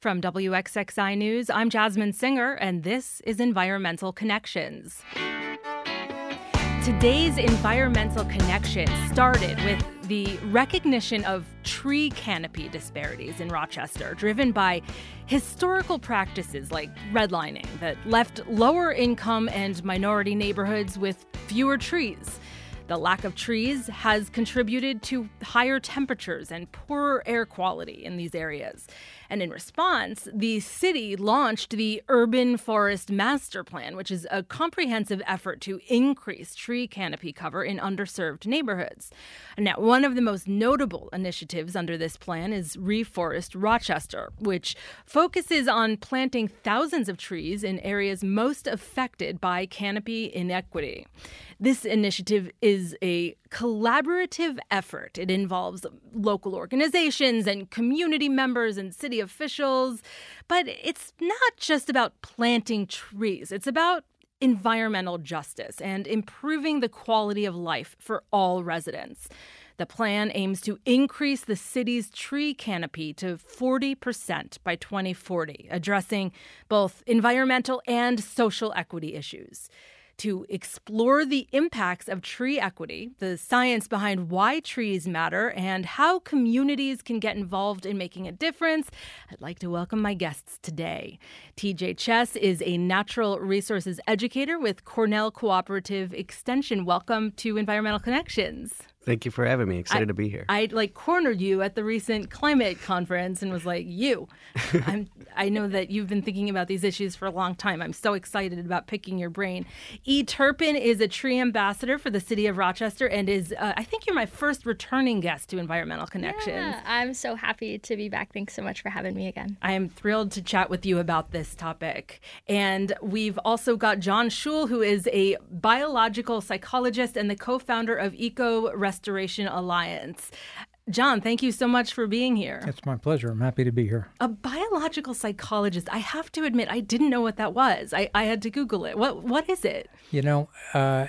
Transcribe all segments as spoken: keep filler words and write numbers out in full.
From W X X I News, I'm Jasmine Singer, and this is Environmental Connections. Today's Environmental Connection started with the recognition of tree canopy disparities in Rochester, driven by historical practices like redlining that left lower income and minority neighborhoods with fewer trees. The lack of trees has contributed to higher temperatures and poorer air quality in these areas. And in response, the city launched the Urban Forest Master Plan, which is a comprehensive effort to increase tree canopy cover in underserved neighborhoods. Now, one of the most notable initiatives under this plan is Reforest Rochester, which focuses on planting thousands of trees in areas most affected by canopy inequity. This initiative is a collaborative effort. It involves local organizations and community members and city officials. But it's not just about planting trees. It's about environmental justice and improving the quality of life for all residents. The plan aims to increase the city's tree canopy to forty percent by twenty forty, addressing both environmental and social equity issues. To explore the impacts of tree equity, the science behind why trees matter, and how communities can get involved in making a difference, I'd like to welcome my guests today. T J Chess is a natural resources educator with Cornell Cooperative Extension. Welcome to Environmental Connections. Thank you for having me. Excited I, to be here. I like cornered you at the recent climate conference and was like, you. I'm, I know that you've been thinking about these issues for a long time. I'm so excited about picking your brain. E. Turpin is a tree ambassador for the city of Rochester and is, uh, I think you're my first returning guest to Environmental Connections. Yeah, I'm so happy to be back. Thanks so much for having me again. I am thrilled to chat with you about this topic. And we've also got John Schull, who is a biological psychologist and the co-founder of Eco Restoration Alliance. John, thank you so much for being here. It's my pleasure. I'm happy to be here. A biological psychologist. I have to admit, I didn't know what that was. I, I had to Google it. What What is it? You know, uh,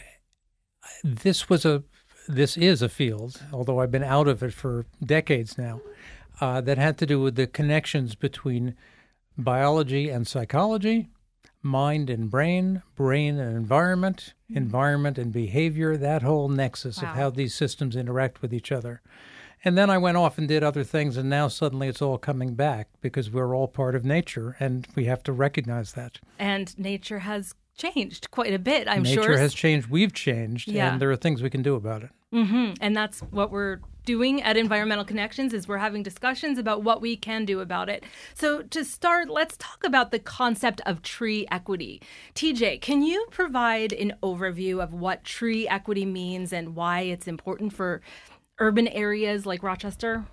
this was a this is a field, although I've been out of it for decades now, uh, that had to do with the connections between biology and psychology, mind and brain, brain and environment, mm-hmm. environment and behavior, that whole nexus wow. of how these systems interact with each other. And then I went off and did other things, and now suddenly it's all coming back because we're all part of nature, and we have to recognize that. And nature has changed quite a bit, I'm nature sure. Nature has changed. We've changed, yeah. and there are things we can do about it. Mm-hmm. And that's what we're doing at Environmental Connections is we're having discussions about what we can do about it. So to start, let's talk about the concept of tree equity. T J, can you provide an overview of what tree equity means and why it's important for urban areas like Rochester?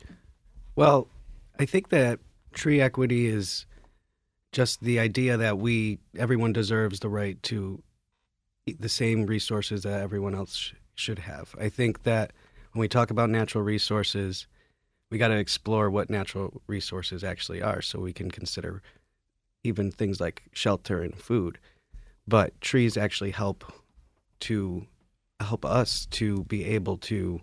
Well, I think that tree equity is just the idea that we, everyone deserves the right to the same resources that everyone else sh- should have. I think that when we talk about natural resources, we got to explore what natural resources actually are so we can consider even things like shelter and food. But trees actually help to help us to be able to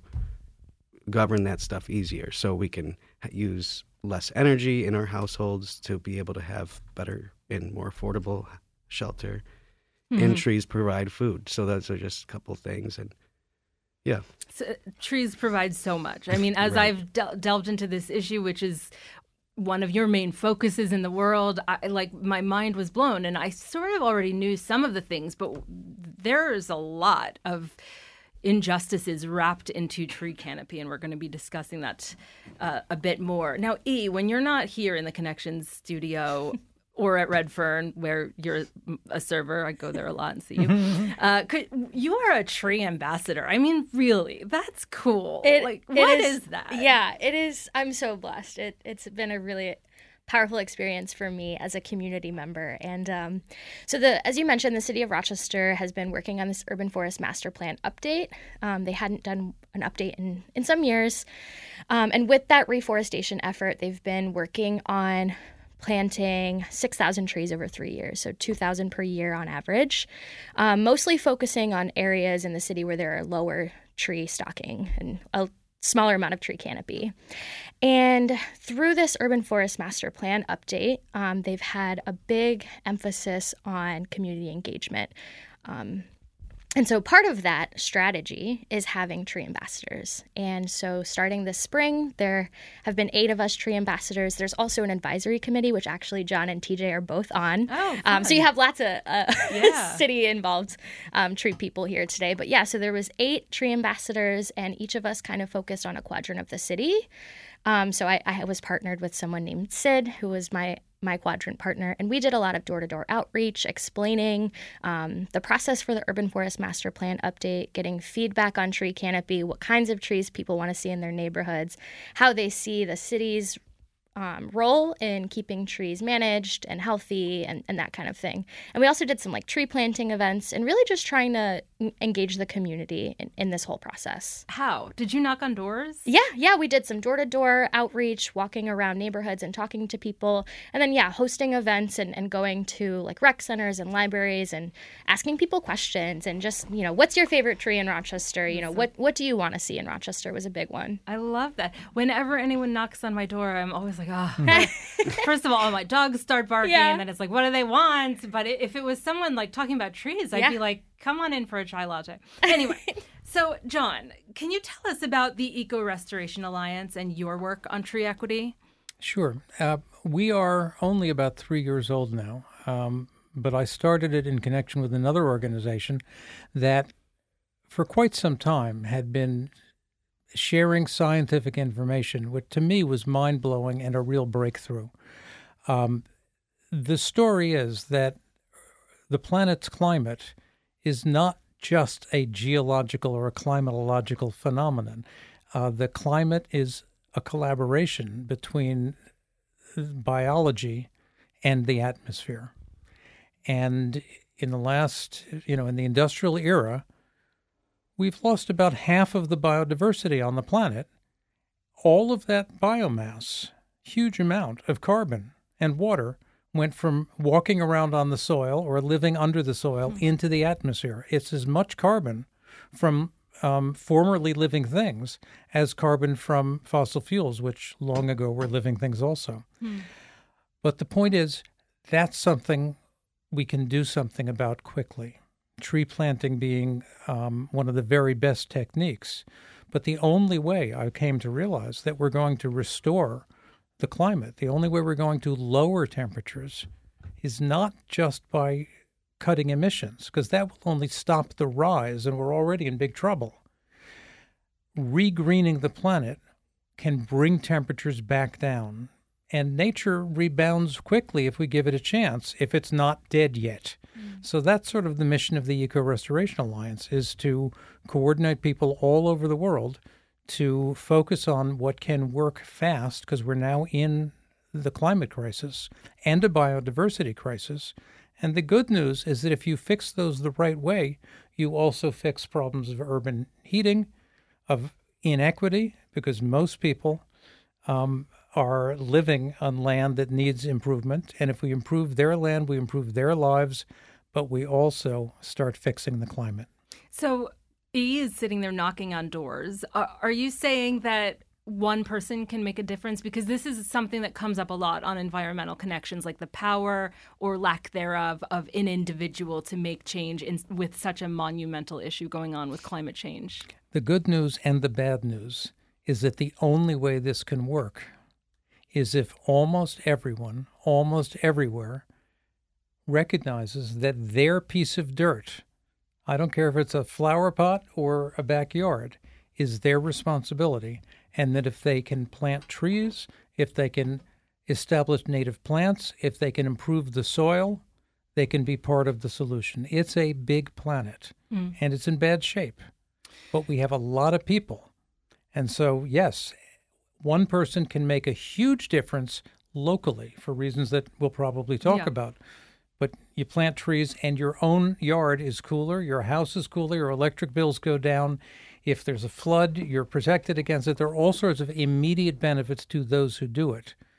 govern that stuff easier so we can use less energy in our households to be able to have better and more affordable shelter. Mm-hmm. And trees provide food. So those are just a couple things. And yeah. So, trees provide so much. I mean, as right. I've del- delved into this issue, which is one of your main focuses in the world, I, like my mind was blown. And I sort of already knew some of the things, but there's a lot of injustices wrapped into tree canopy, and we're going to be discussing that uh, a bit more. Now, E, when you're not here in the Connections studio or at Redfern, where you're a server, I go there a lot and see you. uh, could, you are a tree ambassador. I mean, really, that's cool. It, like, it what is, is that? Yeah, it is. I'm so blessed. It, it's been a really powerful experience for me as a community member. And um, so the, as you mentioned, the city of Rochester has been working on this Urban Forest Master Plan update. Um, they hadn't done an update in, in some years. Um, and with that reforestation effort, they've been working on planting six thousand trees over three years, so two thousand per year on average, um, mostly focusing on areas in the city where there are lower tree stocking and a smaller amount of tree canopy. And through this urban forest master plan update, um, they've had a big emphasis on community engagement. Um, And so part of that strategy is having tree ambassadors. And so starting this spring, there have been eight of us tree ambassadors. There's also an advisory committee, which actually John and T J are both on. Oh, um, so you have lots of uh, Yeah. city-involved um, tree people here today. But yeah, so there was eight tree ambassadors, and each of us kind of focused on a quadrant of the city. Um, so I, I was partnered with someone named Sid, who was my my quadrant partner, and we did a lot of door-to-door outreach, explaining um, the process for the Urban Forest Master Plan update, getting feedback on tree canopy, what kinds of trees people want to see in their neighborhoods, how they see the city's um, role in keeping trees managed and healthy and, and that kind of thing. And we also did some like tree planting events and really just trying to engage the community in, in this whole process. How? Did you knock on doors? Yeah, yeah, we did some door-to-door outreach, walking around neighborhoods and talking to people. And then, yeah, hosting events and, and going to like rec centers and libraries and asking people questions and just, you know, what's your favorite tree in Rochester? You know, what, what do you want to see in Rochester was a big one. I love that. Whenever anyone knocks on my door, I'm always like, oh. First of all, my dogs start barking, Yeah. and then it's like, what do they want? But if it was someone like talking about trees, I'd Yeah. be like, come on in for a chai latte. Anyway, so John, can you tell us about the Eco Restoration Alliance and your work on tree equity? Sure. Uh, we are only about three years old now, um, but I started it in connection with another organization that for quite some time had been sharing scientific information, which to me was mind-blowing and a real breakthrough. Um, the story is that the planet's climate is not just a geological or a climatological phenomenon. Uh, the climate is a collaboration between biology and the atmosphere. And in the last, you know, in the industrial era, we've lost about half of the biodiversity on the planet. All of that biomass, huge amount of carbon and water, went from walking around on the soil or living under the soil mm-hmm. into the atmosphere. It's as much carbon from um, formerly living things as carbon from fossil fuels, which long ago were living things also. Mm. But the point is, that's something we can do something about quickly. Tree planting being um, one of the very best techniques. But the only way I came to realize that we're going to restore the climate, the only way we're going to lower temperatures is not just by cutting emissions, because that will only stop the rise, and we're already in big trouble. Regreening the planet can bring temperatures back down, and nature rebounds quickly if we give it a chance, if it's not dead yet. Mm. So that's sort of the mission of the Eco Restoration Alliance, is to coordinate people all over the world to focus on what can work fast, because we're now in the climate crisis and a biodiversity crisis. And the good news is that if you fix those the right way, you also fix problems of urban heating, of inequity, because most people um, are living on land that needs improvement. And if we improve their land, we improve their lives, but we also start fixing the climate. So E is sitting there knocking on doors. Are, are you saying that one person can make a difference? Because this is something that comes up a lot on environmental connections, like the power or lack thereof of an individual to make change in, with such a monumental issue going on with climate change. The good news and the bad news is that the only way this can work is if almost everyone, almost everywhere, recognizes that their piece of dirt, I don't care if it's a flower pot or a backyard, is their responsibility, and that if they can plant trees, if they can establish native plants, if they can improve the soil, they can be part of the solution. It's a big planet, mm. and it's in bad shape, but we have a lot of people. And so, yes, one person can make a huge difference locally for reasons that we'll probably talk yeah. about. But you plant trees and your own yard is cooler, your house is cooler, your electric bills go down. If there's a flood, you're protected against it. There are all sorts of immediate benefits to those who do it.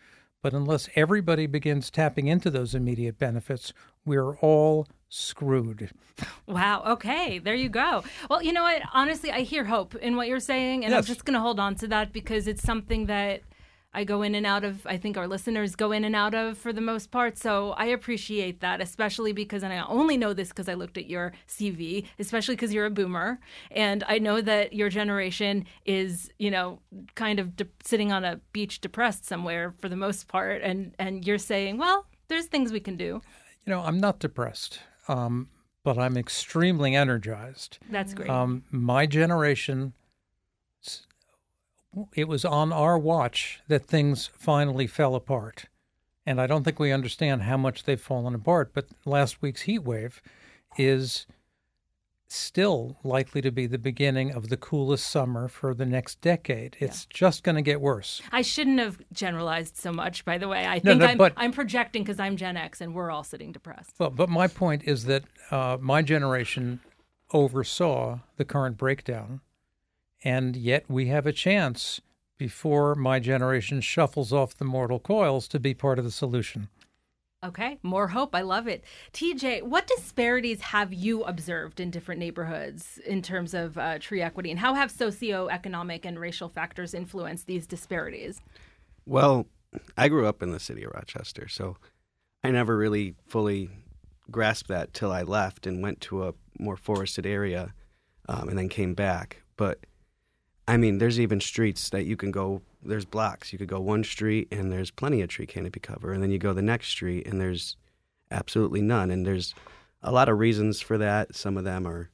But unless everybody begins tapping into those immediate benefits, we're all screwed. Wow. Okay. There you go. Well, you know what? Honestly, I hear hope in what you're saying, and Yes. I'm just going to hold on to that because it's something that I go in and out of. I think our listeners go in and out of for the most part. So I appreciate that, especially because, and I only know this because I looked at your C V, especially because you're a boomer. And I know that your generation is, you know, kind of de- sitting on a beach depressed somewhere for the most part. And, and you're saying, well, there's things we can do. You know, I'm not depressed, um, but I'm extremely energized. That's great. Um, my generation, it was on our watch that things finally fell apart. And I don't think we understand how much they've fallen apart. But last week's heat wave is still likely to be the beginning of the coolest summer for the next decade. It's yeah. just going to get worse. I shouldn't have generalized so much, by the way. I No, think no, I'm, but- I'm projecting because I'm Gen X and we're all sitting depressed. Well, but my point is that uh, my generation oversaw the current breakdown, and yet we have a chance before my generation shuffles off the mortal coils to be part of the solution. Okay, more hope. I love it. T J, what disparities have you observed in different neighborhoods in terms of uh, tree equity, and how have socioeconomic and racial factors influenced these disparities? Well, I grew up in the city of Rochester, so I never really fully grasped that till I left and went to a more forested area um, and then came back. But, I mean, there's even streets that you can go, there's blocks. You could go one street and there's plenty of tree canopy cover, and then you go the next street and there's absolutely none. And there's a lot of reasons for that. Some of them are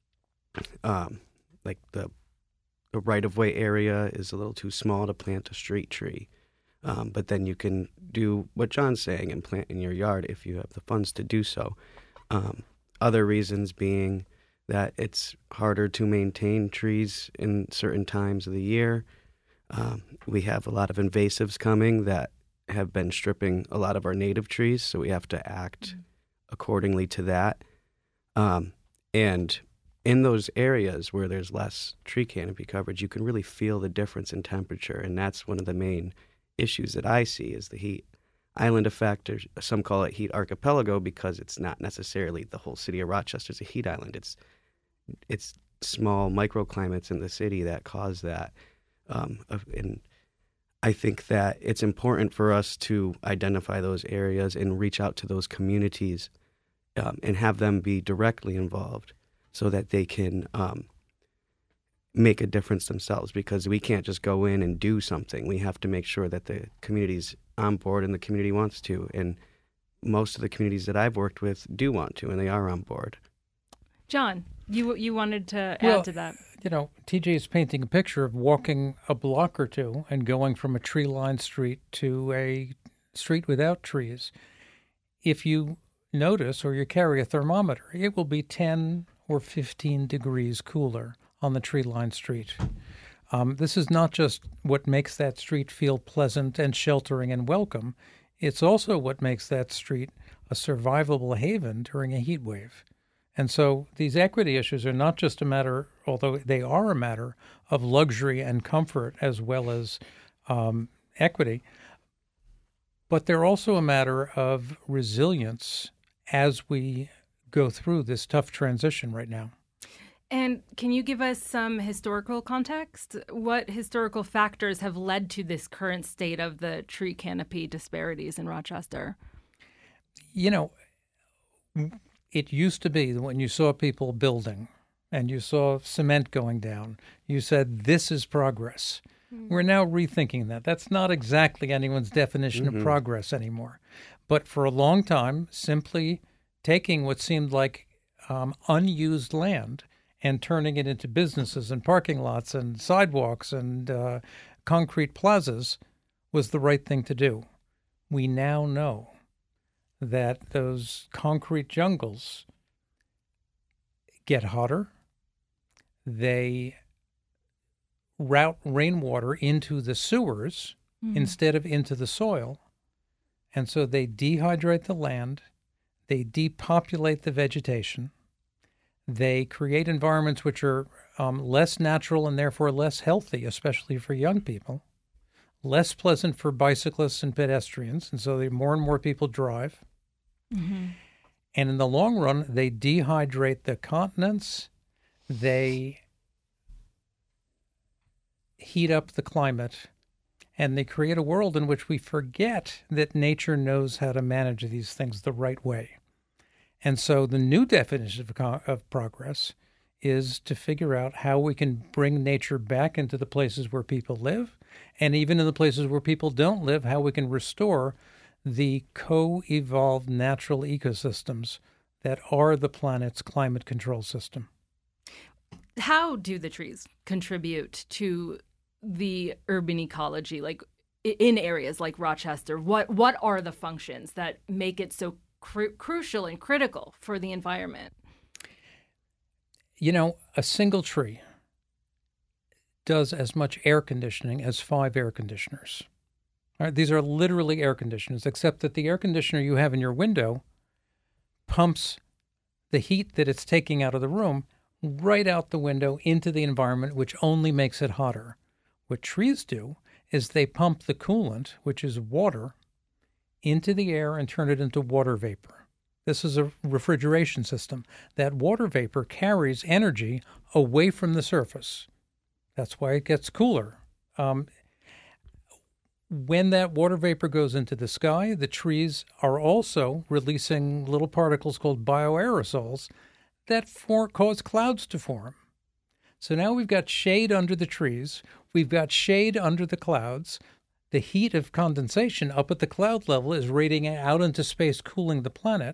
um, like the, the right-of-way area is a little too small to plant a street tree. Um, but then you can do what John's saying and plant in your yard if you have the funds to do so. Um, other reasons being that it's harder to maintain trees in certain times of the year. Um, we have a lot of invasives coming that have been stripping a lot of our native trees, so we have to act mm-hmm. accordingly to that. Um, and in those areas where there's less tree canopy coverage, you can really feel the difference in temperature, and that's one of the main issues that I see is the heat island effect, or some call it heat archipelago because it's not necessarily the whole city of Rochester is a heat island. It's it's small microclimates in the city that cause that. Um, and I think that it's important for us to identify those areas and reach out to those communities um, and have them be directly involved so that they can um, make a difference themselves, because we can't just go in and do something. We have to make sure that the community's on board and the community wants to. And most of the communities that I've worked with do want to, and they are on board. John, you you wanted to add well, to that. You know, T J is painting a picture of walking a block or two and going from a tree-lined street to a street without trees. If you notice or you carry a thermometer, it will be ten or fifteen degrees cooler on the tree-lined street. Um, this is not just what makes that street feel pleasant and sheltering and welcome. It's also what makes that street a survivable haven during a heat wave. And so these equity issues are not just a matter, although they are a matter of luxury and comfort as well as um, equity, but they're also a matter of resilience as we go through this tough transition right now. And can you give us some historical context? What historical factors have led to this current state of the tree canopy disparities in Rochester? You know, it used to be that when you saw people building and you saw cement going down, you said, this is progress. Mm-hmm. We're now rethinking that. That's not exactly anyone's definition mm-hmm. of progress anymore. But for a long time, simply taking what seemed like um, unused land and turning it into businesses and parking lots and sidewalks and uh, concrete plazas was the right thing to do. We now know that those concrete jungles get hotter. They route rainwater into the sewers mm. instead of into the soil. And so they dehydrate the land. They depopulate the vegetation. They create environments which are um, less natural and therefore less healthy, especially for young people, less pleasant for bicyclists and pedestrians, and so they, more and more people drive. Mm-hmm. And in the long run, they dehydrate the continents, they heat up the climate, and they create a world in which we forget that nature knows how to manage these things the right way. And so the new definition of, of progress is to figure out how we can bring nature back into the places where people live, and even in the places where people don't live, how we can restore the co-evolved natural ecosystems that are the planet's climate control system. How do the trees contribute to the urban ecology, like in areas like Rochester? What what are the functions that make it so cru- crucial and critical for the environment? You know, a single tree does as much air conditioning as five air conditioners. All right, these are literally air conditioners, except that the air conditioner you have in your window pumps the heat that it's taking out of the room right out the window into the environment, which only makes it hotter. What trees do is they pump the coolant, which is water, into the air and turn it into water vapor. This is a refrigeration system. That water vapor carries energy away from the surface. That's why it gets cooler. Um, when that water vapor goes into the sky, the trees are also releasing little particles called bioaerosols that for, cause clouds to form. So now we've got shade under the trees. We've got shade under the clouds. The heat of condensation up at the cloud level is radiating out into space, cooling the planet.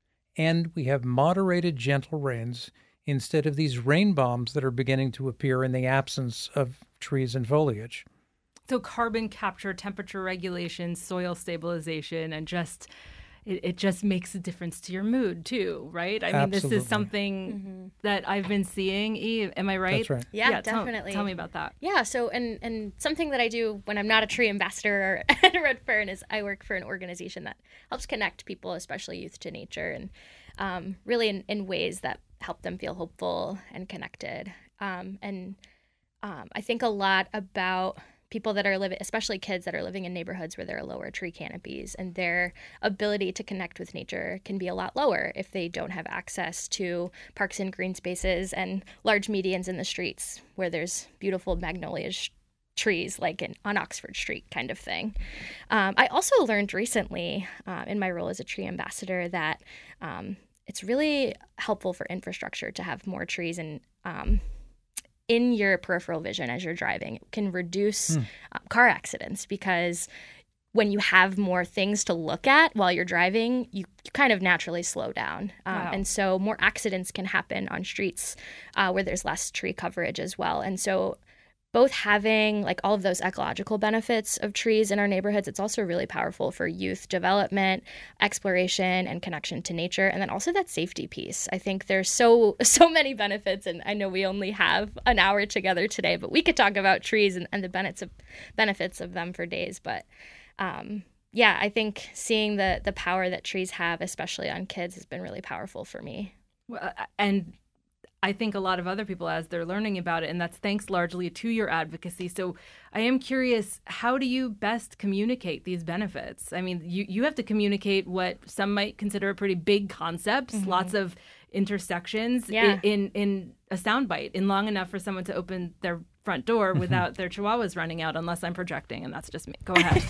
And we have moderated, gentle rains instead of these rain bombs that are beginning to appear in the absence of trees and foliage. So carbon capture, temperature regulation, soil stabilization, and just it, it just makes a difference to your mood too, right? I mean, Absolutely. This is something mm-hmm. that I've been seeing. Eve, am I right? That's right. Yeah, yeah definitely. Tell, tell me about that. Yeah, so and and something that I do when I'm not a tree ambassador at Redfern is I work for an organization that helps connect people, especially youth, to nature, and um, really in, in ways that help them feel hopeful and connected. Um, and um, I think a lot about people that are living, especially kids that are living in neighborhoods where there are lower tree canopies, and their ability to connect with nature can be a lot lower if they don't have access to parks and green spaces and large medians in the streets where there's beautiful magnolia sh- trees like in, on Oxford Street kind of thing. Um, I also learned recently uh, in my role as a tree ambassador that um, it's really helpful for infrastructure to have more trees and um, in your peripheral vision as you're driving. It can reduce mm. uh, car accidents because when you have more things to look at while you're driving, you, you kind of naturally slow down. Um, wow. And so more accidents can happen on streets uh, where there's less tree coverage as well. And so both having like all of those ecological benefits of trees in our neighborhoods, it's also really powerful for youth development, exploration, and connection to nature. And then also that safety piece. I think there's so so many benefits, and I know we only have an hour together today, but we could talk about trees and, and the benefits of benefits of them for days. But um, yeah, I think seeing the the power that trees have, especially on kids, has been really powerful for me. Well, and I think a lot of other people as they're learning about it, and that's thanks largely to your advocacy. So I am curious, how do you best communicate these benefits? I mean, you, you have to communicate what some might consider pretty big concepts, mm-hmm. lots of intersections yeah. in, in, in a soundbite, in long enough for someone to open their front door without their chihuahuas running out, unless I'm projecting, and that's just me. Go ahead.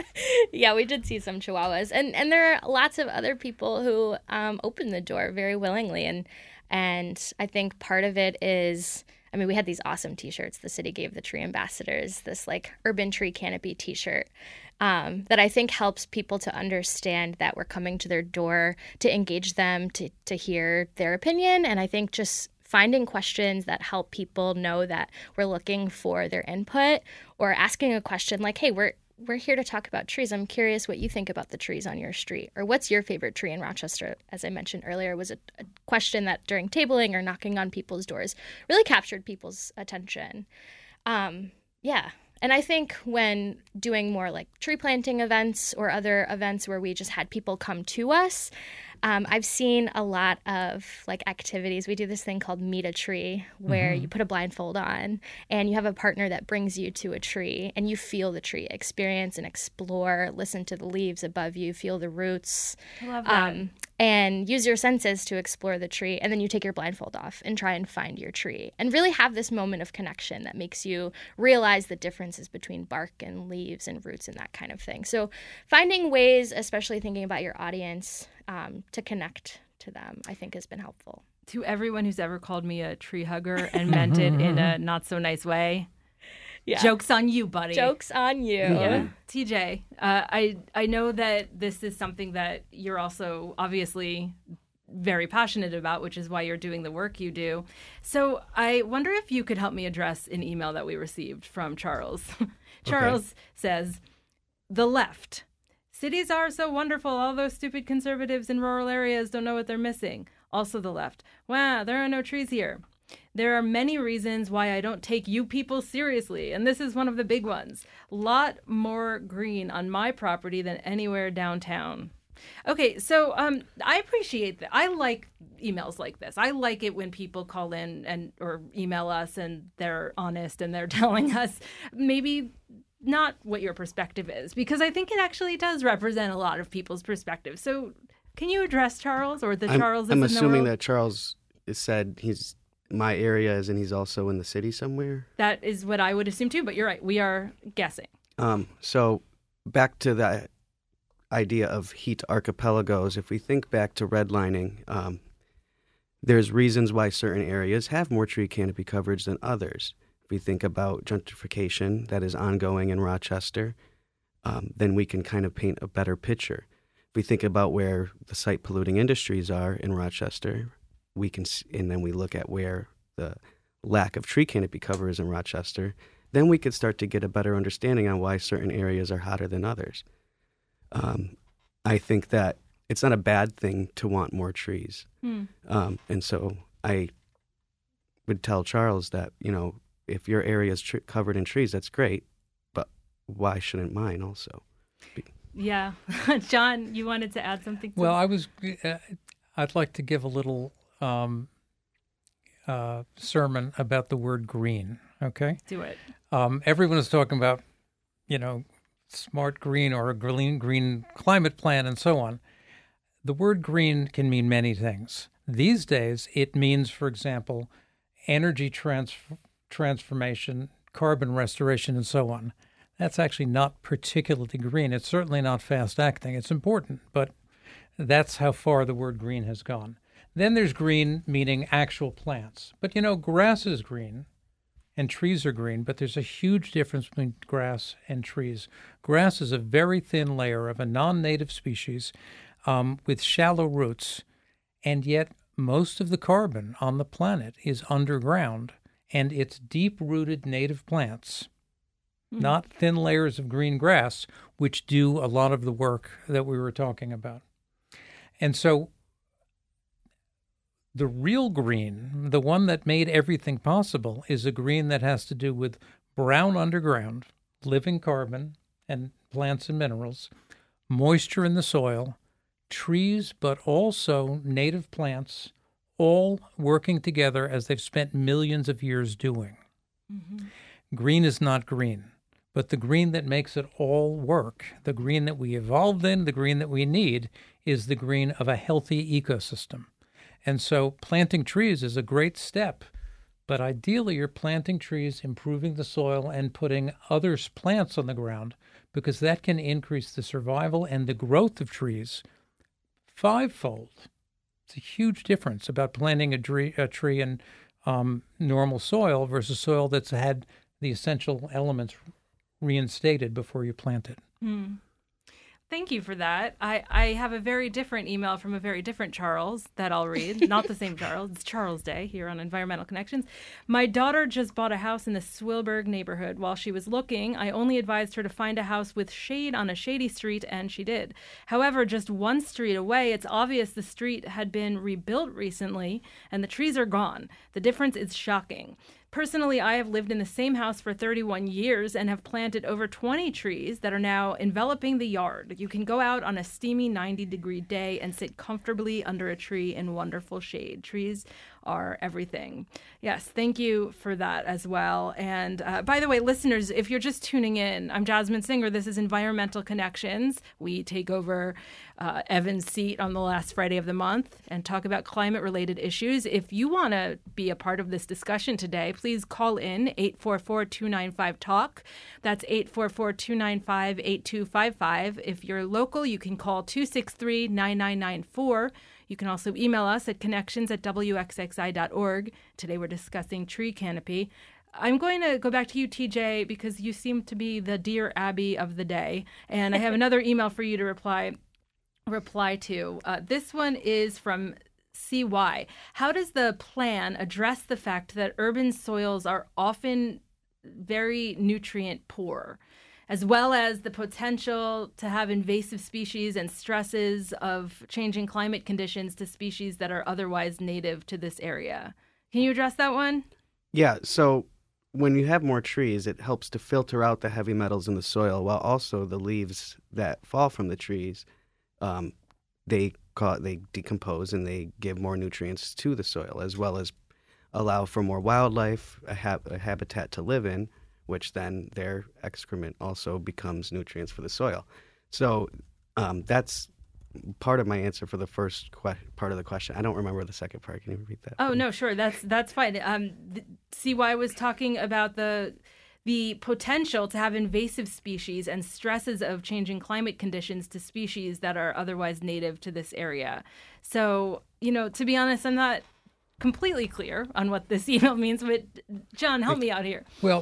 Yeah, we did see some chihuahuas. And, and there are lots of other people who um, open the door very willingly, and And I think part of it is, I mean, we had these awesome T-shirts the city gave the tree ambassadors, this like urban tree canopy T-shirt um, that I think helps people to understand that we're coming to their door to engage them, to, to hear their opinion. And I think just finding questions that help people know that we're looking for their input, or asking a question like, hey, we're We're here to talk about trees. I'm curious what you think about the trees on your street, or what's your favorite tree in Rochester? As I mentioned earlier, was a, a question that during tabling or knocking on people's doors really captured people's attention. Um, yeah. And I think when doing more like tree planting events or other events where we just had people come to us, Um, I've seen a lot of like activities. We do this thing called Meet a Tree, where mm-hmm. you put a blindfold on and you have a partner that brings you to a tree and you feel the tree, experience and explore, listen to the leaves above you, feel the roots. I love that. Um, and use your senses to explore the tree. And then you take your blindfold off and try and find your tree and really have this moment of connection that makes you realize the differences between bark and leaves and roots and that kind of thing. So finding ways, especially thinking about your audience, um, to connect to them, I think has been helpful. To everyone who's ever called me a tree hugger and meant it in a not so nice way, yeah. Joke's on you, buddy. Joke's on you. Yeah. T J, uh, I I know that this is something that you're also obviously very passionate about, which is why you're doing the work you do. So I wonder if you could help me address an email that we received from Charles. Charles okay. says, the left. Cities are so wonderful. All those stupid conservatives in rural areas don't know what they're missing. Also the left. Wow, there are no trees here. There are many reasons why I don't take you people seriously, and this is one of the big ones. Lot more green on my property than anywhere downtown. Okay, so um, I appreciate that. I like emails like this. I like it when people call in and or email us and they're honest and they're telling us maybe not what your perspective is, because I think it actually does represent a lot of people's perspectives. So can you address Charles or the I'm, Charles? I'm assuming that Charles said he's my area is and he's also in the city somewhere. That is what I would assume too, but you're right. We are guessing. Um, so back to that idea of heat archipelagos, if we think back to redlining, um, there's reasons why certain areas have more tree canopy coverage than others. If we think about gentrification that is ongoing in Rochester, um, then we can kind of paint a better picture. If we think about where the site polluting industries are in Rochester, we can, and then we look at where the lack of tree canopy cover is in Rochester, then we could start to get a better understanding on why certain areas are hotter than others. Um, I think that it's not a bad thing to want more trees. Hmm. Um, and so I would tell Charles that, you know, if your area is tr- covered in trees, that's great, but why shouldn't mine also be? Yeah. John, you wanted to add something to Well, I was, uh, I'd like to give a little um, uh, sermon about the word green, okay? Do it. Um, everyone is talking about, you know, smart green or a green, green climate plan and so on. The word green can mean many things. These days, it means, for example, energy trans- transformation, carbon restoration, and so on. That's actually not particularly green. It's certainly not fast acting. It's important, but that's how far the word green has gone. Then there's green meaning actual plants. But, you know, grass is green and trees are green, but there's a huge difference between grass and trees. Grass is a very thin layer of a non-native species um, with shallow roots, and yet most of the carbon on the planet is underground, and it's deep-rooted native plants, mm. not thin layers of green grass, which do a lot of the work that we were talking about. And so the real green, the one that made everything possible, is a green that has to do with brown underground, living carbon and plants and minerals, moisture in the soil, trees, but also native plants, all working together as they've spent millions of years doing. Mm-hmm. Green is not green, but the green that makes it all work, the green that we evolved in, the green that we need, is the green of a healthy ecosystem. And so planting trees is a great step, but ideally you're planting trees, improving the soil, and putting other plants on the ground, because that can increase the survival and the growth of trees fivefold. It's a huge difference about planting a tree, a tree in um, normal soil versus soil that's had the essential elements reinstated before you plant it. Hmm. Thank you for that. I, I have a very different email from a very different Charles that I'll read. Not the same Charles. It's Charles Day here on Environmental Connections. My daughter just bought a house in the Swilberg neighborhood. While she was looking, I only advised her to find a house with shade on a shady street, and she did. However, just one street away, it's obvious the street had been rebuilt recently, and the trees are gone. The difference is shocking. Personally, I have lived in the same house for thirty-one years and have planted over twenty trees that are now enveloping the yard. You can go out on a steamy ninety degree day and sit comfortably under a tree in wonderful shade. Trees are everything. Yes, thank you for that as well. And uh, by the way, listeners, if you're just tuning in, I'm Jasmine Singer. This is Environmental Connections. We take over uh, Evan's seat on the last Friday of the month and talk about climate-related issues. If you want to be a part of this discussion today, please call in eight four four, two nine five, talk. That's eight four four, two nine five, eight two five five. If you're local, you can call two six three, nine nine nine four. You can also email us at connections at w x x i dot org. Today we're discussing tree canopy. I'm going to go back to you, T J, because you seem to be the Dear Abby of the day. And I have another email for you to reply reply to. Uh, this one is from C Y. How does the plan address the fact that urban soils are often very nutrient poor, as well as the potential to have invasive species and stresses of changing climate conditions to species that are otherwise native to this area? Can you address that one? Yeah, so when you have more trees, it helps to filter out the heavy metals in the soil, while also the leaves that fall from the trees, um, they ca- they decompose and they give more nutrients to the soil, as well as allow for more wildlife, a, ha- a habitat to live in, which then their excrement also becomes nutrients for the soil. So um, that's part of my answer for the first que- part of the question. I don't remember the second part. Can you repeat that? Oh, no, sure. That's that's fine. Um, C Y was talking about the the potential to have invasive species and stresses of changing climate conditions to species that are otherwise native to this area. So, you know, to be honest, I'm not completely clear on what this email means, but John, help me out here. Well,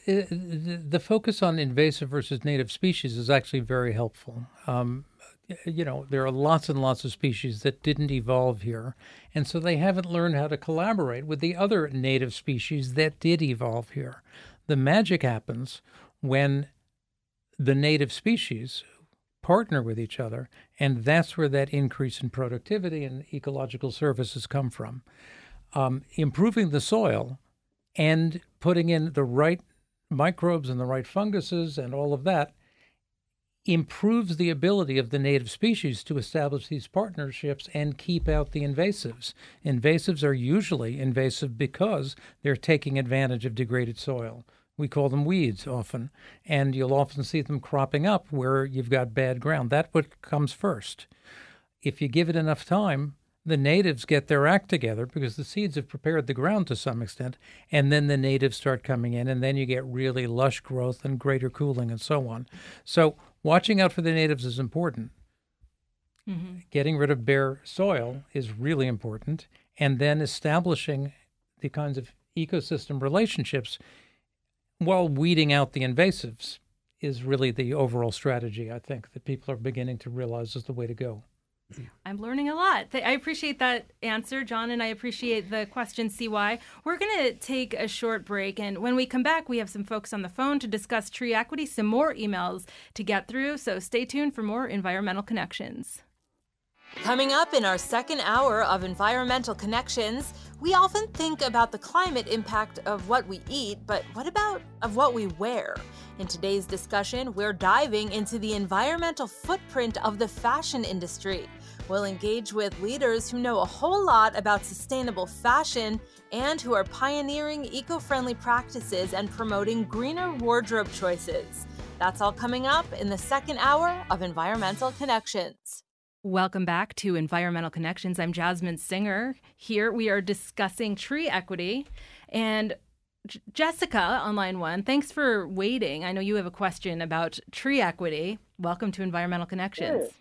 the focus on invasive versus native species is actually very helpful. Um, you know, there are lots and lots of species that didn't evolve here, and so they haven't learned how to collaborate with the other native species that did evolve here. The magic happens when the native species partner with each other, and that's where that increase in productivity and ecological services come from. Um, improving the soil and putting in the right microbes and the right funguses and all of that improves the ability of the native species to establish these partnerships and keep out the invasives. Invasives are usually invasive because they're taking advantage of degraded soil. We call them weeds often, and you'll often see them cropping up where you've got bad ground. That's what comes first. If you give it enough time, the natives get their act together because the seeds have prepared the ground to some extent, and then the natives start coming in, and then you get really lush growth and greater cooling and so on. So watching out for the natives is important. Mm-hmm. Getting rid of bare soil is really important, and then establishing the kinds of ecosystem relationships while weeding out the invasives is really the overall strategy, I think, that people are beginning to realize is the way to go. I'm learning a lot. I appreciate that answer, John, and I appreciate the question, C Y. We're going to take a short break, and when we come back, we have some folks on the phone to discuss tree equity, some more emails to get through, so stay tuned for more Environmental Connections. Coming up in our second hour of Environmental Connections, we often think about the climate impact of what we eat, but what about of what we wear? In today's discussion, we're diving into the environmental footprint of the fashion industry. We'll engage with leaders who know a whole lot about sustainable fashion and who are pioneering eco-friendly practices and promoting greener wardrobe choices. That's all coming up in the second hour of Environmental Connections. Welcome back to Environmental Connections. I'm Jasmine Singer. Here we are discussing tree equity. And J- Jessica on line one, thanks for waiting. I know you have a question about tree equity. Welcome to Environmental Connections. Sure.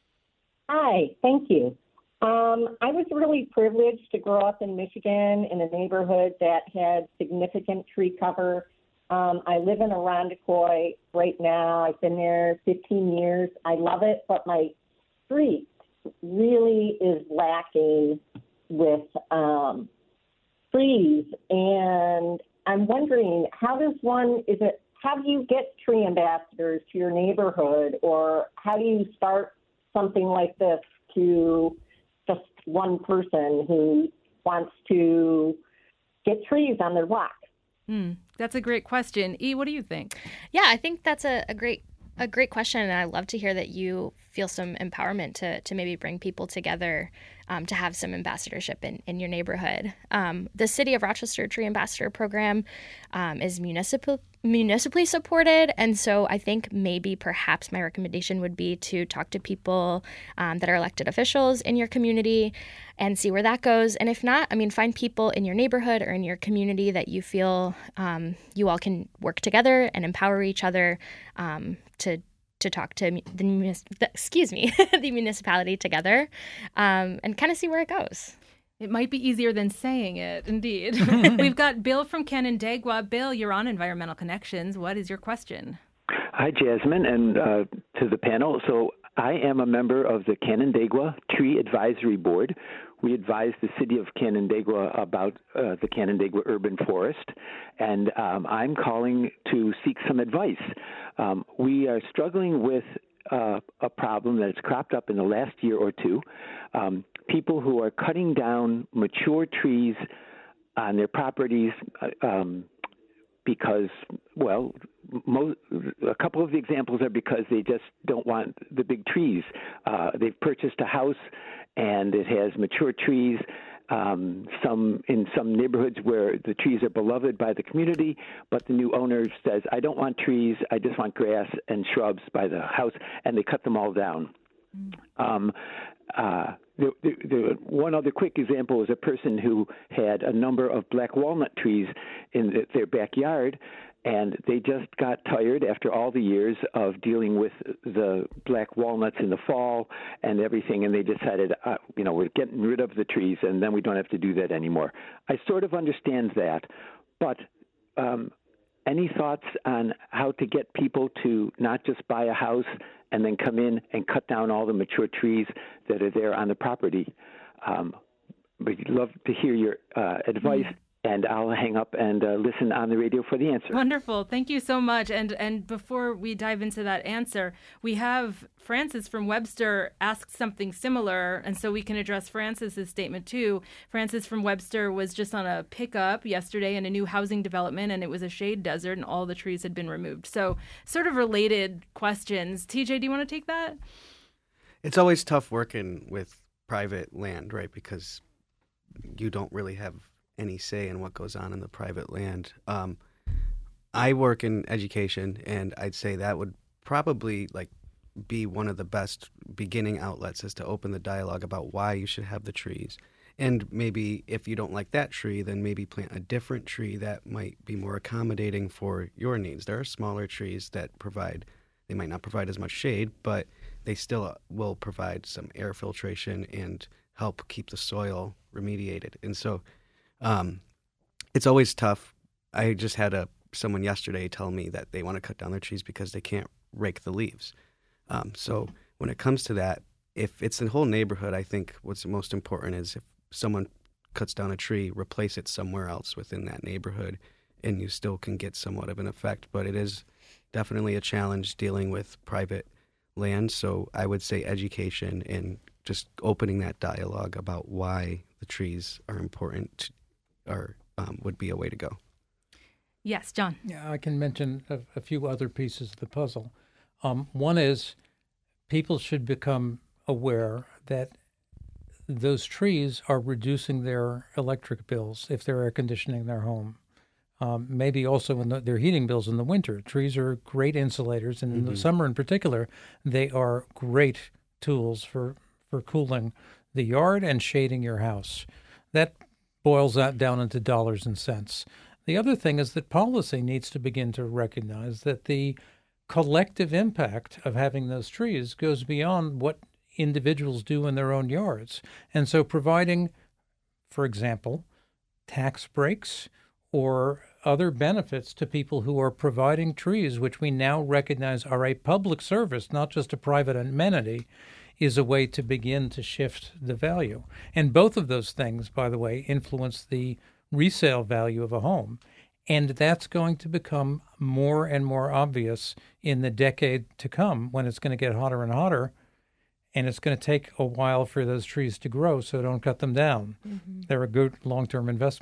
Hi, thank you. Um, I was really privileged to grow up in Michigan in a neighborhood that had significant tree cover. Um, I live in Irondequoit right now. I've been there fifteen years. I love it, but my street really is lacking with um, trees, and I'm wondering, how does one, is it, how do you get tree ambassadors to your neighborhood, or how do you start something like this to just one person who wants to get trees on their block? Mm, that's a great question. E, what do you think? Yeah, I think that's a, a great a great question, and I love to hear that you feel some empowerment to to maybe bring people together um, to have some ambassadorship in, in your neighborhood. Um, the City of Rochester Tree Ambassador Program um, is municipal municipally supported, and so I think maybe perhaps my recommendation would be to talk to people um, that are elected officials in your community and see where that goes. And if not, I mean, find people in your neighborhood or in your community that you feel um, you all can work together and empower each other um, to to talk to the, the excuse me the municipality together um, and kind of see where it goes. It might be easier than saying it, indeed. We've got Bill from Canandaigua. Bill, you're on Environmental Connections. What is your question? Hi, Jasmine, and uh, to the panel. So I am a member of the Canandaigua Tree Advisory Board. We advise the city of Canandaigua about uh, the Canandaigua Urban Forest, and um, I'm calling to seek some advice. Um, we are struggling with uh, a problem that has cropped up in the last year or two. Um, people who are cutting down mature trees on their properties uh, um, because, well, Most, a couple of the examples are because they just don't want the big trees. Uh, they've purchased a house and it has mature trees. Um, some in some neighborhoods where the trees are beloved by the community, but the new owner says, "I don't want trees. I just want grass and shrubs by the house," and they cut them all down. Um, uh, the, the, the, one other quick example is a person who had a number of black walnut trees in the, their backyard, and they just got tired after all the years of dealing with the black walnuts in the fall and everything, and they decided, uh, you know, we're getting rid of the trees, and then we don't have to do that anymore. I sort of understand that, but um, any thoughts on how to get people to not just buy a house and then come in and cut down all the mature trees that are there on the property? Um, we'd love to hear your uh, advice. Mm-hmm. And I'll hang up and uh, listen on the radio for the answer. Wonderful. Thank you so much. And and before we dive into that answer, we have Francis from Webster asked something similar, and so we can address Francis's statement too. Francis from Webster was just on a pickup yesterday in a new housing development, and it was a shade desert, and all the trees had been removed. So sort of related questions. T J, do you want to take that? It's always tough working with private land, right? Because you don't really have any say in what goes on in the private land. Um, I work in education, and I'd say that would probably like be one of the best beginning outlets, is to open the dialogue about why you should have the trees. And maybe if you don't like that tree, then maybe plant a different tree that might be more accommodating for your needs. There are smaller trees that provide, they might not provide as much shade, but they still will provide some air filtration and help keep the soil remediated. And so Um, it's always tough. I just had a someone yesterday tell me that they want to cut down their trees because they can't rake the leaves. Um, so when it comes to that, if it's the whole neighborhood, I think what's most important is if someone cuts down a tree, replace it somewhere else within that neighborhood, and you still can get somewhat of an effect. But it is definitely a challenge dealing with private land. So I would say education and just opening that dialogue about why the trees are important or um, would be a way to go. Yes, John. Yeah, I can mention a, a few other pieces of the puzzle. Um, one is people should become aware that those trees are reducing their electric bills if they're air conditioning their home. Um, maybe also in the, their heating bills in the winter. Trees are great insulators, and in mm-hmm. the summer in particular, they are great tools for, for cooling the yard and shading your house. That boils that down into dollars and cents. The other thing is that policy needs to begin to recognize that the collective impact of having those trees goes beyond what individuals do in their own yards. And so providing, for example, tax breaks or other benefits to people who are providing trees, which we now recognize are a public service, not just a private amenity, is a way to begin to shift the value. And both of those things, by the way, influence the resale value of a home. And that's going to become more and more obvious in the decade to come when it's going to get hotter and hotter. And it's going to take a while for those trees to grow, so don't cut them down. Mm-hmm. They're a good long-term investment.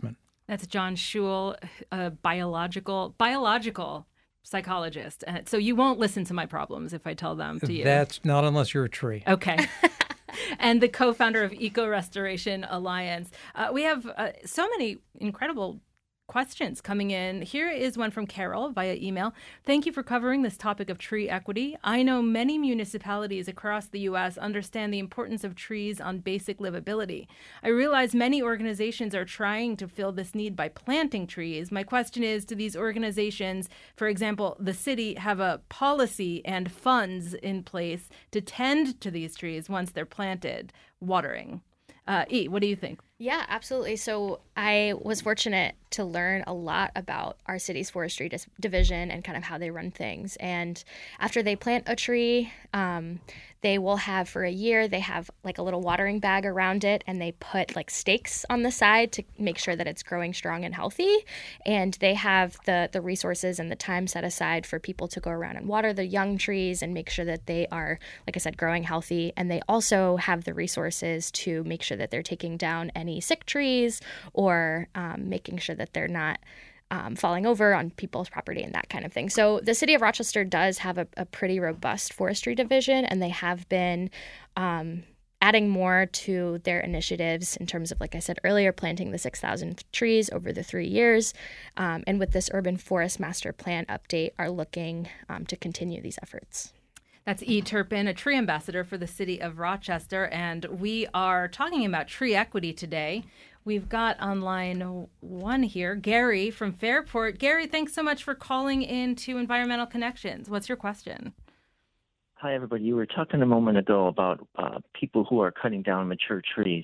That's John Schull, a biological biological psychologist. Uh, so you won't listen to my problems if I tell them to you. That's not unless you're a tree. Okay. And the co-founder of Eco Restoration Alliance. Uh, we have uh, so many incredible questions coming in. Here is one from Carol via email. Thank you for covering this topic of tree equity. I know many municipalities across the U S understand the importance of trees on basic livability. I realize many organizations are trying to fill this need by planting trees. My question is, do these organizations, for example, the city, have a policy and funds in place to tend to these trees once they're planted, watering? Uh, E, what do you think? Yeah, absolutely. So I was fortunate to learn a lot about our city's forestry dis- division and kind of how they run things. And after they plant a tree, um, they will have for a year, they have like a little watering bag around it, and they put like stakes on the side to make sure that it's growing strong and healthy. And they have the, the resources and the time set aside for people to go around and water the young trees and make sure that they are, like I said, growing healthy. And they also have the resources to make sure that they're taking down any sick trees or um, making sure that they're not um, falling over on people's property and that kind of thing. So the city of Rochester does have a, a pretty robust forestry division, and they have been um, adding more to their initiatives in terms of, like I said earlier, planting the six thousand trees over the three years. Um, and with this urban forest master plan update, are looking um, to continue these efforts. That's E. Turpin, a tree ambassador for the city of Rochester, and we are talking about tree equity today. We've got on line one here, Gary from Fairport. Gary, thanks so much for calling in to Environmental Connections. What's your question? Hi, everybody. You were talking a moment ago about uh, people who are cutting down mature trees.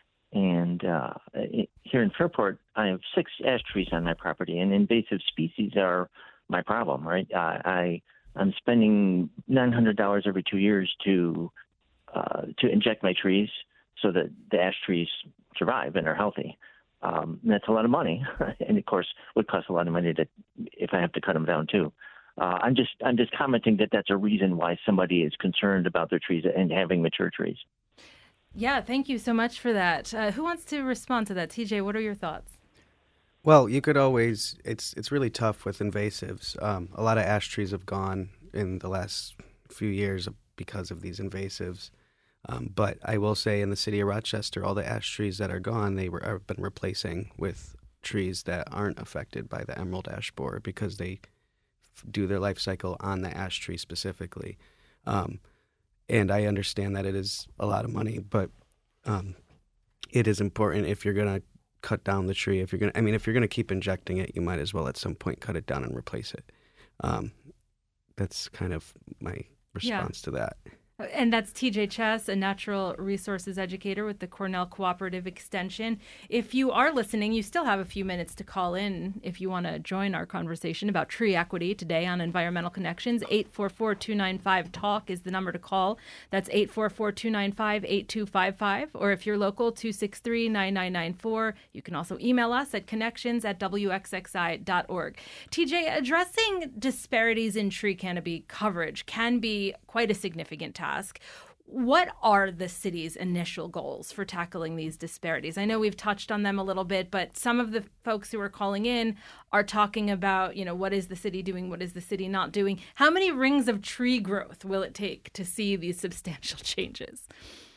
And uh, it, here in Fairport, I have six ash trees on my property, and invasive species are my problem, right? Uh, I... I'm spending nine hundred dollars every two years to uh, to inject my trees so that the ash trees survive and are healthy. Um, and that's a lot of money, and of course, would cost a lot of money to if I have to cut them down too. Uh, I'm just I'm just commenting that that's a reason why somebody is concerned about their trees and having mature trees. Yeah, thank you so much for that. Uh, who wants to respond to that? T J, what are your thoughts? Well, you could always, it's it's really tough with invasives. Um, a lot of ash trees have gone in the last few years because of these invasives. Um, but I will say in the city of Rochester, all the ash trees that are gone, they were have been replacing with trees that aren't affected by the emerald ash borer because they f- do their life cycle on the ash tree specifically. Um, and I understand that it is a lot of money, but um, it is important if you're going to cut down the tree. If you're going to, I mean, if you're going to keep injecting it, you might as well at some point cut it down and replace it. Um, that's kind of my response yeah. to that. And that's T J Chess, a natural resources educator with the Cornell Cooperative Extension. If you are listening, you still have a few minutes to call in if you want to join our conversation about tree equity today on Environmental Connections. eight four four, two nine five, talk is the number to call. That's eight four four, two nine five, eight two five five. Or if you're local, two six three, nine nine nine four. You can also email us at connections at w x x i dot org. T J, addressing disparities in tree canopy coverage can be quite a significant task. Ask, what are the city's initial goals for tackling these disparities? I know we've touched on them a little bit, but some of the folks who are calling in are talking about, you know, what is the city doing? What is the city not doing? How many rings of tree growth will it take to see these substantial changes?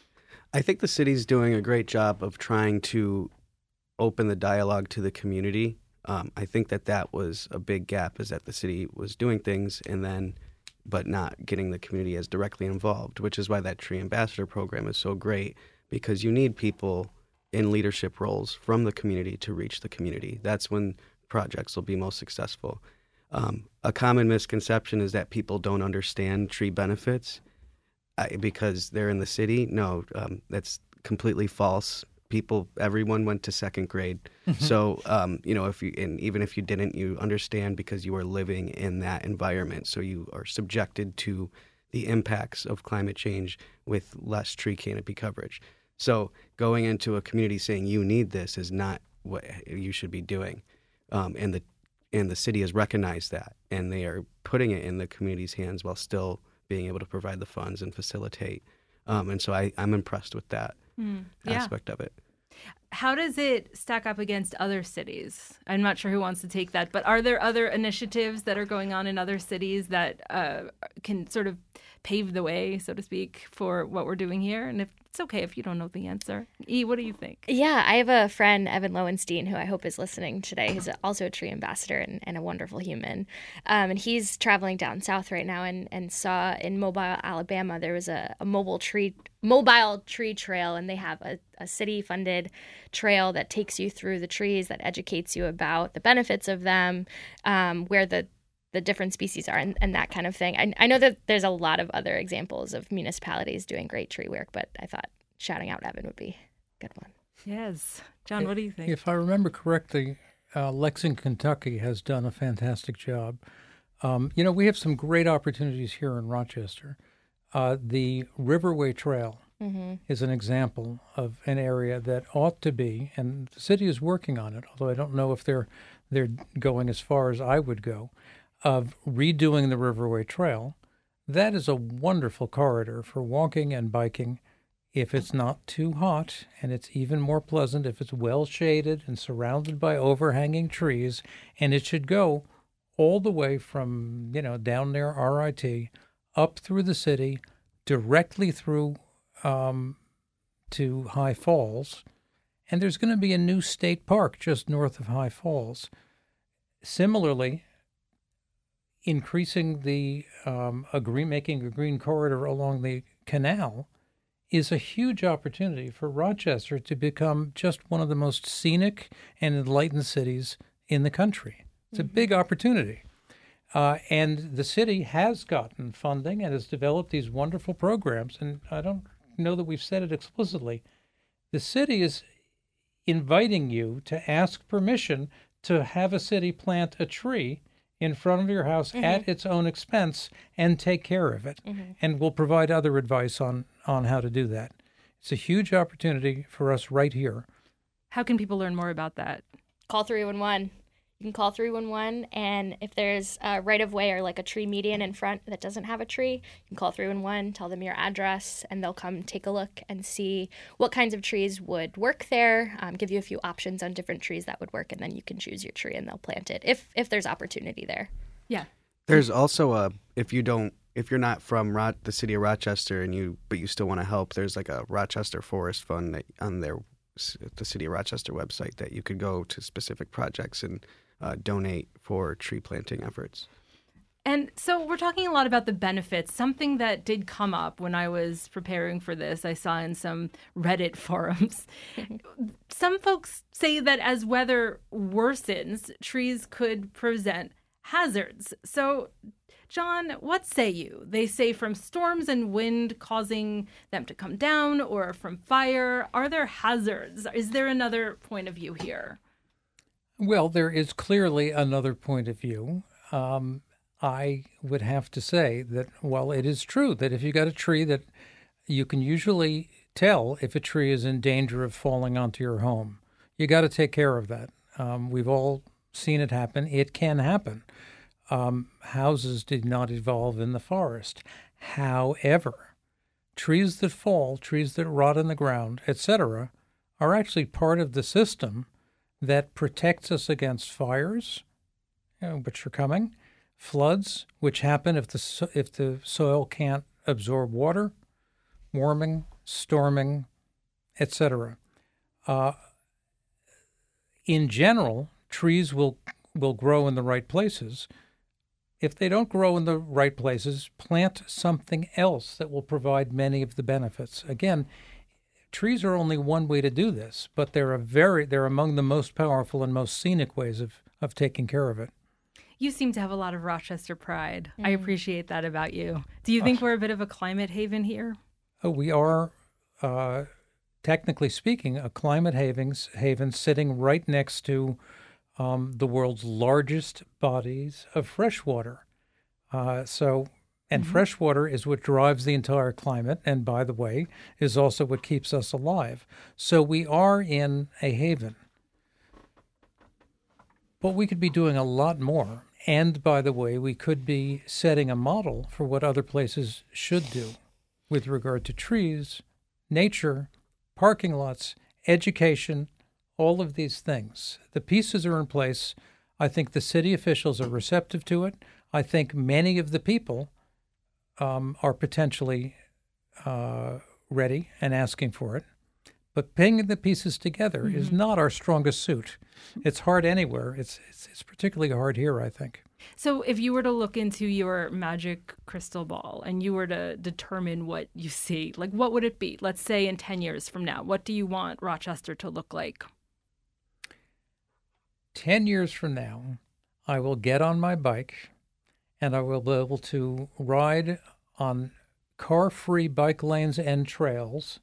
I think the city's doing a great job of trying to open the dialogue to the community. Um, I think that that was a big gap, is that the city was doing things and then but not getting the community as directly involved, which is why that Tree Ambassador program is so great, because you need people in leadership roles from the community to reach the community. That's when projects will be most successful. Um, a common misconception is that people don't understand tree benefits I, because they're in the city. No, um, that's completely false. People, everyone went to second grade. Mm-hmm. So, um, you know, if you, and even if you didn't, you understand because you are living in that environment. So you are subjected to the impacts of climate change with less tree canopy coverage. So going into a community saying you need this is not what you should be doing. Um, and the, and the city has recognized that, and they are putting it in the community's hands while still being able to provide the funds and facilitate. Um, and so I, I'm impressed with that. Mm, yeah. aspect of it. how does it stack up against other cities? I'm not sure who wants to take that, but are there other initiatives that are going on in other cities that uh, can sort of pave the way, so to speak, for what we're doing here? And if it's okay if you don't know the answer. E, what do you think? Yeah, I have a friend, Evan Lowenstein, who I hope is listening today. He's also a tree ambassador and, and a wonderful human. Um, and he's traveling down south right now and, and saw in Mobile, Alabama, there was a, a mobile tree mobile tree trail, and they have a, a city-funded trail that takes you through the trees, that educates you about the benefits of them, um, where the the different species are, and, and that kind of thing. I, I know that there's a lot of other examples of municipalities doing great tree work, but I thought shouting out Evan would be a good one. Yes. John, what do you think? If I remember correctly, uh, Lexington, Kentucky has done a fantastic job. Um, you know, we have some great opportunities here in Rochester. Uh, the Riverway Trail mm-hmm. is an example of an area that ought to be, and the city is working on it, although I don't know if they're they're going as far as I would go, of redoing the Riverway Trail. That is a wonderful corridor for walking and biking if it's not too hot, and it's even more pleasant if it's well shaded and surrounded by overhanging trees, and it should go all the way from, you know, down near R I T up through the city, directly through um, to High Falls, and there's going to be a new state park just north of High Falls. Similarly, increasing the um, a green, making a green corridor along the canal is a huge opportunity for Rochester to become just one of the most scenic and enlightened cities in the country. It's mm-hmm. a big opportunity. Uh, and the city has gotten funding and has developed these wonderful programs. And I don't know that we've said it explicitly. The city is inviting you to ask permission to have a city plant a tree in front of your house mm-hmm. at its own expense and take care of it. Mm-hmm. And we'll provide other advice on, on how to do that. It's a huge opportunity for us right here. How can people learn more about that? Call three one one. You can call three one one, and if there's a right-of-way or like a tree median in front that doesn't have a tree, you can call three one one, tell them your address, and they'll come take a look and see what kinds of trees would work there, um, give you a few options on different trees that would work, and then you can choose your tree and they'll plant it if if there's opportunity there. Yeah. There's also a, if you don't, if you're not from Ro- the city of Rochester and you, but you still want to help, there's like a Rochester Forest Fund that on their, the City of Rochester website that you could go to specific projects and Uh, donate for tree planting efforts. And so we're talking a lot about the benefits. Something that did come up when I was preparing for this, I saw in some Reddit forums. Some folks say that as weather worsens, trees could present hazards. So, John, what say you? They say from storms and wind causing them to come down or from fire. Are there hazards? Is there another point of view here? Well, there is clearly another point of view. Um, I would have to say that while it is true that if you got a tree that you can usually tell if a tree is in danger of falling onto your home, you got to take care of that. Um, we've all seen it happen. It can happen. Um, houses did not evolve in the forest. However, trees that fall, trees that rot in the ground, et cetera, are actually part of the system that protects us against fires, you know, which are coming, floods, which happen if the so- if the soil can't absorb water, warming, storming, et cetera. Uh, in general, trees will will grow in the right places. If they don't grow in the right places, plant something else that will provide many of the benefits. Again, trees are only one way to do this, but they're a very they're among the most powerful and most scenic ways of, of taking care of it. You seem to have a lot of Rochester pride. Mm. I appreciate that about you. Do you think uh, we're a bit of a climate haven here? Oh, we are, uh, technically speaking, a climate havens, haven sitting right next to um, the world's largest bodies of fresh water. Uh, so... And mm-hmm. fresh water is what drives the entire climate, and by the way, is also what keeps us alive. So we are in a haven. But we could be doing a lot more. And by the way, we could be setting a model for what other places should do with regard to trees, nature, parking lots, education, all of these things. The pieces are in place. I think the city officials are receptive to it. I think many of the people um, are potentially uh, ready and asking for it. But putting the pieces together mm-hmm. is not our strongest suit. It's hard anywhere. It's, it's it's particularly hard here, I think. So if you were to look into your magic crystal ball and you were to determine what you see, like what would it be? Let's say in ten years from now, what do you want Rochester to look like? ten years from now, I will get on my bike and I will be able to ride on car-free bike lanes and trails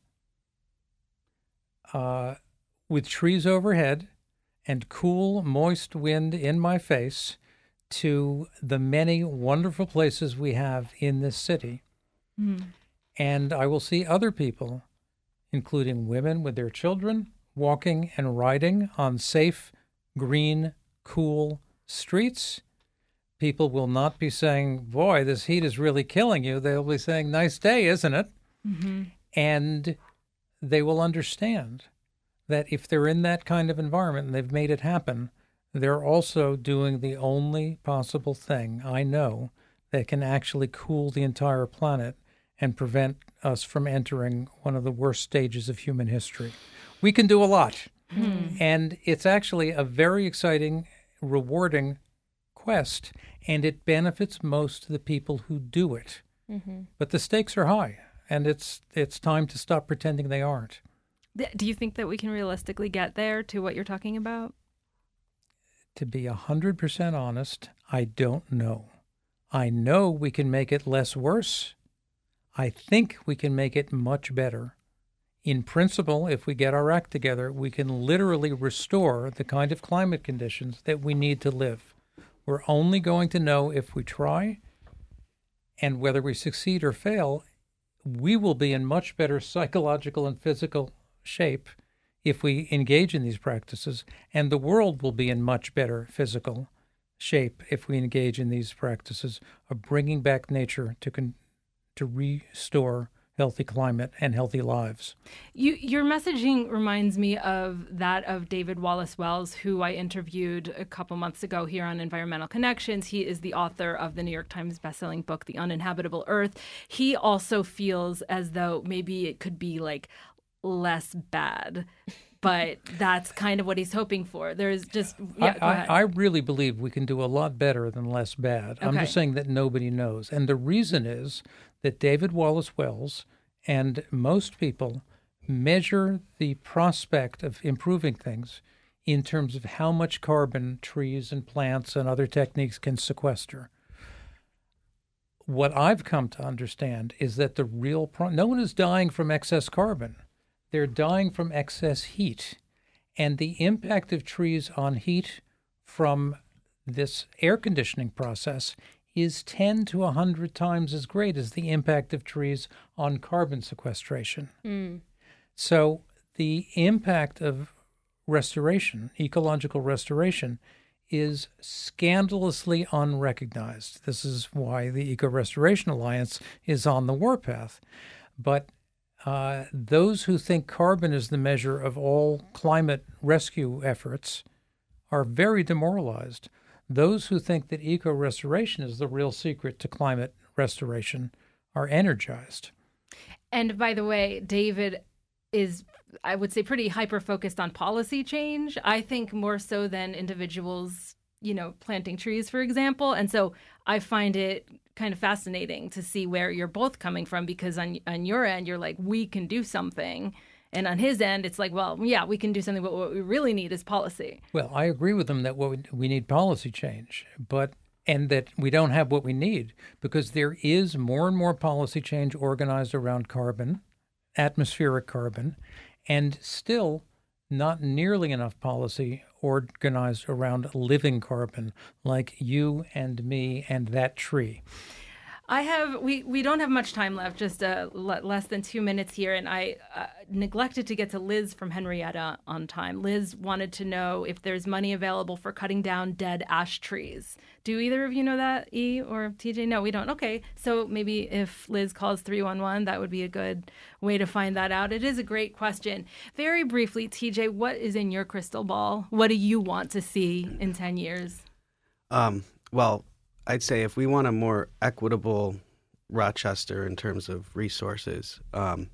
uh, with trees overhead and cool, moist wind in my face to the many wonderful places we have in this city. Mm. And I will see other people, including women with their children, walking and riding on safe, green, cool streets. People will not be saying, boy, this heat is really killing you. They'll be saying, nice day, isn't it? Mm-hmm. And they will understand that if they're in that kind of environment and they've made it happen, they're also doing the only possible thing I know that can actually cool the entire planet and prevent us from entering one of the worst stages of human history. We can do a lot. Mm. And it's actually a very exciting, rewarding quest, and it benefits most of the people who do it. Mm-hmm. But the stakes are high, and it's it's time to stop pretending they aren't. Do you think that we can realistically get there to what you're talking about? To be one hundred percent honest, I don't know. I know we can make it less worse. I think we can make it much better. In principle, if we get our act together, we can literally restore the kind of climate conditions that we need to live. We're only going to know if we try, and whether we succeed or fail, we will be in much better psychological and physical shape if we engage in these practices, and the world will be in much better physical shape if we engage in these practices of bringing back nature to con- to restore healthy climate and healthy lives. You, your messaging reminds me of that of David Wallace Wells, who I interviewed a couple months ago here on Environmental Connections. He is the author of the New York Times bestselling book, The Uninhabitable Earth. He also feels as though maybe it could be like less bad, but that's kind of what he's hoping for. There's just, yeah, I, I, I really believe we can do a lot better than less bad. Okay. I'm just saying that nobody knows. And the reason is that David Wallace Wells and most people measure the prospect of improving things in terms of how much carbon trees and plants and other techniques can sequester. What I've come to understand is that the real pro- no one is dying from excess carbon. They're dying from excess heat. And the impact of trees on heat from this air conditioning process is ten to one hundred times as great as the impact of trees on carbon sequestration. Mm. So the impact of restoration, ecological restoration, is scandalously unrecognized. This is why the Eco Restoration Alliance is on the warpath. But uh, those who think carbon is the measure of all climate rescue efforts are very demoralized. Those who think that eco-restoration is the real secret to climate restoration are energized. And by the way, David is, I would say, pretty hyper-focused on policy change. I think more so than individuals, you know, planting trees, for example. And so I find it kind of fascinating to see where you're both coming from, because on on your end, you're like, we can do something. And on his end, it's like, well, yeah, we can do something, but what we really need is policy. Well, I agree with him that what we, we need policy change, but and that we don't have what we need, because there is more and more policy change organized around carbon, atmospheric carbon, and still not nearly enough policy organized around living carbon, like you and me and that tree. I have we we don't have much time left, just uh, l- less than two minutes here, and I uh, neglected to get to Liz from Henrietta on time. Liz wanted to know if there's money available for cutting down dead ash trees. Do either of you know that, E or T J? No, we don't. Okay, so maybe if Liz calls three one one, that would be a good way to find that out. It is a great question. Very briefly, T J, what is in your crystal ball? What do you want to see in ten years? Um, well, I'd say if we want a more equitable Rochester in terms of resources, um,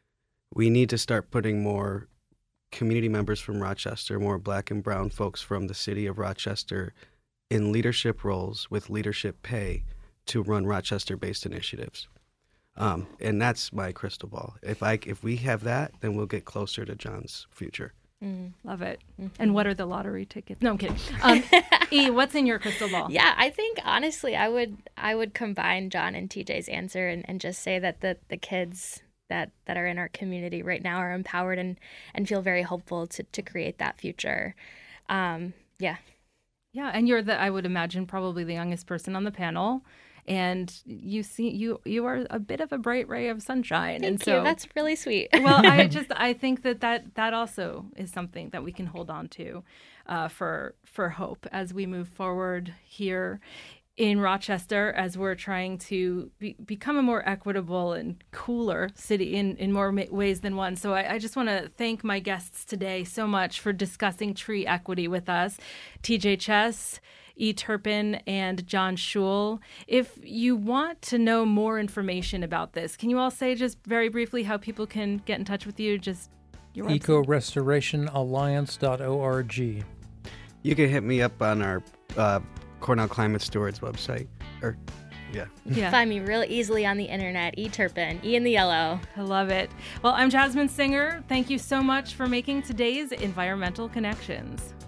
we need to start putting more community members from Rochester, more Black and brown folks from the city of Rochester in leadership roles with leadership pay to run Rochester-based initiatives. Um, and that's my crystal ball. If I if we have that, then we'll get closer to John's future. Mm, love it. Mm-hmm. And what are the lottery tickets? No, I'm kidding. Um, E, what's in your crystal ball? Yeah, I think honestly, I would I would combine John and T J's answer and, and just say that the, the kids that, that are in our community right now are empowered and, and feel very hopeful to, to create that future. Um, yeah. Yeah, and you're the I would imagine probably the youngest person on the panel. And you see, you you are a bit of a bright ray of sunshine. Thank and so, you. That's really sweet. Well, I just I think that, that that also is something that we can hold on to uh, for for hope as we move forward here in Rochester, as we're trying to be, become a more equitable and cooler city in, in more ways than one. So I, I just want to thank my guests today so much for discussing tree equity with us. T J Chess, E. Turpin, and John Schul. If you want to know more information about this, can you all say just very briefly how people can get in touch with you? Just your website. eco restoration alliance dot org. You can hit me up on our uh, Cornell Climate Stewards website. Or, yeah. Yeah. Find me real easily on the internet. E. Turpin, E in the yellow. I love it. Well, I'm Jasmine Singer. Thank you so much for making today's Environmental Connections.